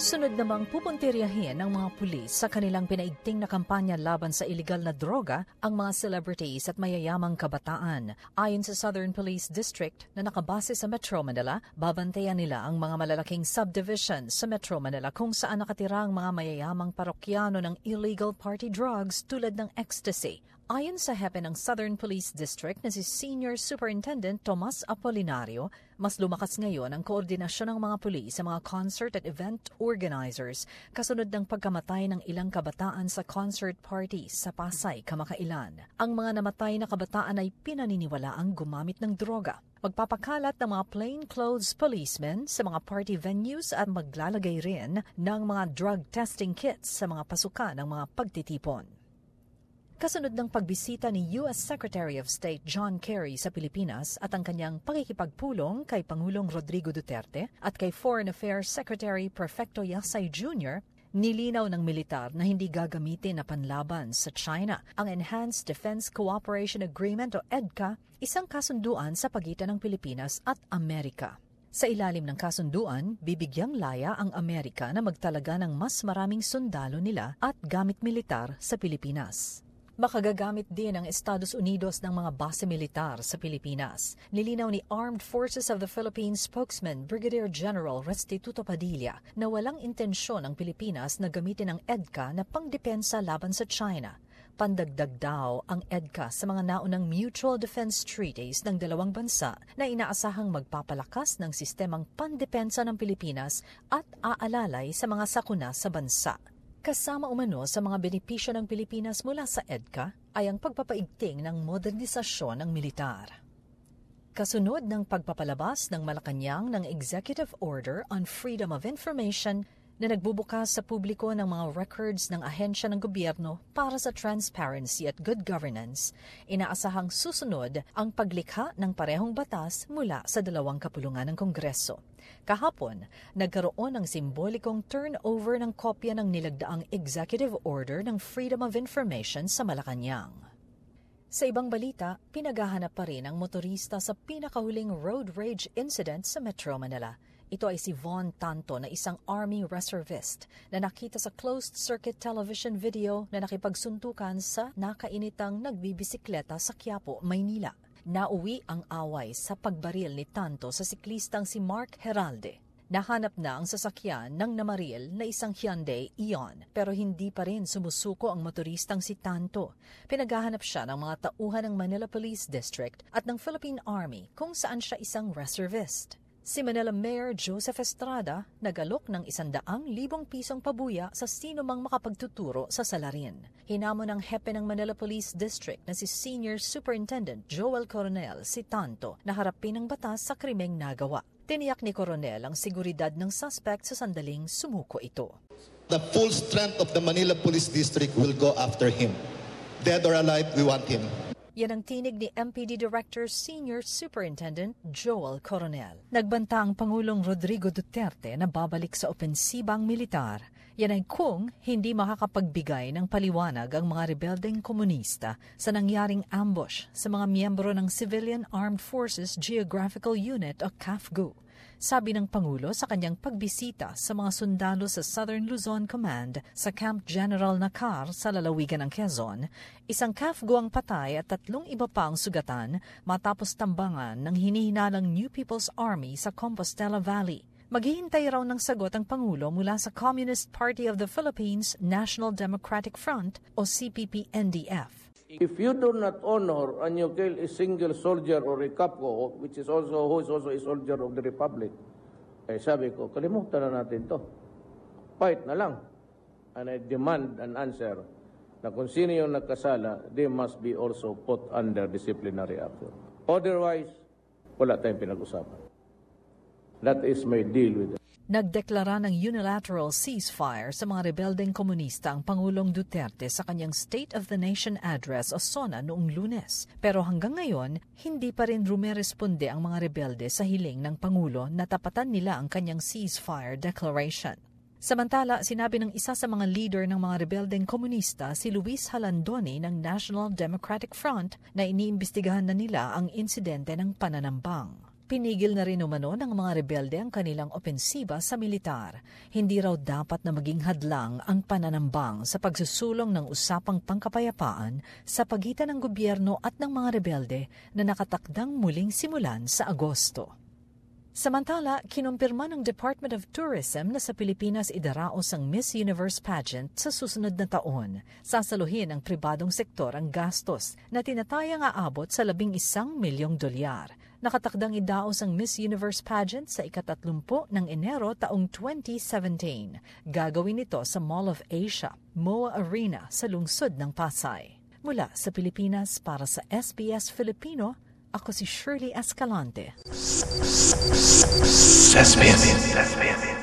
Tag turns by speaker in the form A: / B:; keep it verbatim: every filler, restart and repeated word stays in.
A: Sunod namang pupuntiryahin ng mga pulis sa kanilang pinaigting na kampanya laban sa iligal na droga ang mga celebrities at mayayamang kabataan. Ayon sa Southern Police District na nakabase sa Metro Manila, babantayan nila ang mga malalaking subdivisions sa Metro Manila kung saan nakatira ang mga mayayamang parokyano ng illegal party drugs tulad ng ecstasy. Ayon sa hepe ng Southern Police District na si Senior Superintendent Tomas Apolinario, mas lumakas ngayon ang koordinasyon ng mga pulis sa mga concert at event organizers kasunod ng pagkamatay ng ilang kabataan sa concert parties sa Pasay kamakailan. Ang mga namatay na kabataan ay pinaniniwalaang gumamit ng droga. Magpapakalat ng mga plainclothes policemen sa mga party venues at maglalagay rin ng mga drug testing kits sa mga pasukan ng mga pagtitipon. Kasunod ng pagbisita ni U S Secretary of State John Kerry sa Pilipinas at ang kanyang pakikipagpulong kay Pangulong Rodrigo Duterte at kay Foreign Affairs Secretary Perfecto Yasay Junior, nilinaw ng militar na hindi gagamitin na panlaban sa China ang Enhanced Defense Cooperation Agreement o EDCA, isang kasunduan sa pagitan ng Pilipinas at Amerika. Sa ilalim ng kasunduan, bibigyang laya ang Amerika na magtalaga ng mas maraming sundalo nila at gamit militar sa Pilipinas. Makagagamit din ang Estados Unidos ng mga base militar sa Pilipinas. Nilinaw ni Armed Forces of the Philippines spokesman Brigadier General Restituto Padilla na walang intensyon ang Pilipinas na gamitin ang EDCA na pangdepensa laban sa China. Pandagdag daw ang EDCA sa mga naunang mutual defense treaties ng dalawang bansa na inaasahang magpapalakas ng sistemang pandepensa ng Pilipinas at aalalay sa mga sakuna sa bansa. Kasama umano sa mga benepisyo ng Pilipinas mula sa EDCA ay ang pagpapaigting ng modernisasyon ng militar. Kasunod ng pagpapalabas ng Malacanang ng Executive Order on Freedom of Information na nagbubukas sa publiko ng mga records ng ahensya ng gobyerno para sa transparency at good governance, inaasahang susunod ang paglikha ng parehong batas mula sa dalawang kapulungan ng Kongreso. Kahapon, nagkaroon ng simbolikong turnover ng kopya ng nilagdaang Executive Order ng Freedom of Information sa Malacanang. Sa ibang balita, pinaghahanap pa rin ang motorista sa pinakahuling road rage incident sa Metro Manila. Ito ay si Von Tanto na isang Army reservist na nakita sa closed-circuit television video na nakipagsuntukan sa nakainitang nagbibisikleta sa Quiapo, Maynila. Nauwi ang away sa pagbaril ni Tanto sa siklistang si Mark Heralde. Nahanap na ang sasakyan ng namaril na isang Hyundai Eon pero hindi pa rin sumusuko ang motoristang si Tanto. Pinaghahanap siya ng mga tauhan ng Manila Police District at ng Philippine Army kung saan siya isang reservist. Si Manila Mayor Joseph Estrada nagalok ng isandaang libong pisong pabuya sa sino mang makapagtuturo sa salarin. Hinamon ng hepe ng Manila Police District na si Senior Superintendent Joel Coronel si Tanto na harapin ng batas sa krimeng nagawa. Tiniyak ni Coronel ang seguridad ng suspect sa sandaling sumuko ito.
B: The full strength of the Manila Police District will go after him. Dead or alive, we want him.
A: Yan ang tinig ni M P D Director Senior Superintendent Joel Coronel. Nagbanta ang Pangulong Rodrigo Duterte na babalik sa opensibang militar. Yan ay kung hindi makakapagbigay ng paliwanag ang mga rebeldeng komunista sa nangyaring ambush sa mga miyembro ng Civilian Armed Forces Geographical Unit o C A F G U. Sabi ng Pangulo sa kanyang pagbisita sa mga sundalo sa Southern Luzon Command sa Camp General Nakar sa lalawigan ng Quezon, isang C A F G U ang patay at tatlong iba pa ang sugatan matapos tambangan ng hinihinalang New People's Army sa Compostela Valley. Maghihintay raw ng sagot ang Pangulo mula sa Communist Party of the Philippines National Democratic Front o C P P N D F.
C: If you do not honor and you kill a single soldier or a capo, which is also who is also a soldier of the Republic, eh sabi ko, kalimutan na natin to. Fight na lang. And I demand an answer na kung sino yung nagkasala, they must be also put under disciplinary action. Otherwise, wala tayong pinag-usapan. That is my deal with it.
A: Nagdeklara ng unilateral ceasefire sa mga rebeldeng komunista ang Pangulong Duterte sa kanyang State of the Nation Address o SONA noong Lunes. Pero hanggang ngayon, hindi pa rin rumeresponde ang mga rebelde sa hiling ng Pangulo na tapatan nila ang kanyang ceasefire declaration. Samantala, sinabi ng isa sa mga leader ng mga rebeldeng komunista, si Luis Halandoni ng National Democratic Front, na iniimbestigahan na nila ang insidente ng pananambang. Pinigil na rin umano ng mga rebelde ang kanilang opensiba sa militar. Hindi raw dapat na maging hadlang ang pananambang sa pagsusulong ng usapang pangkapayapaan sa pagitan ng gobyerno at ng mga rebelde na nakatakdang muling simulan sa Agosto. Samantala, kinumpirma ng Department of Tourism na sa Pilipinas idaraos ang Miss Universe pageant sa susunod na taon. Sasaluhin ng pribadong sektor ang gastos na tinatayang aabot sa labing isang milyong dolyar. Nakatakdang idaos ang Miss Universe pageant sa ikatatlumpu ng Enero taong twenty seventeen. Gagawin ito sa Mall of Asia, M O A Arena sa lungsod ng Pasay. Mula sa Pilipinas para sa S B S Filipino, ako si Shirley Escalante.
D: S B S.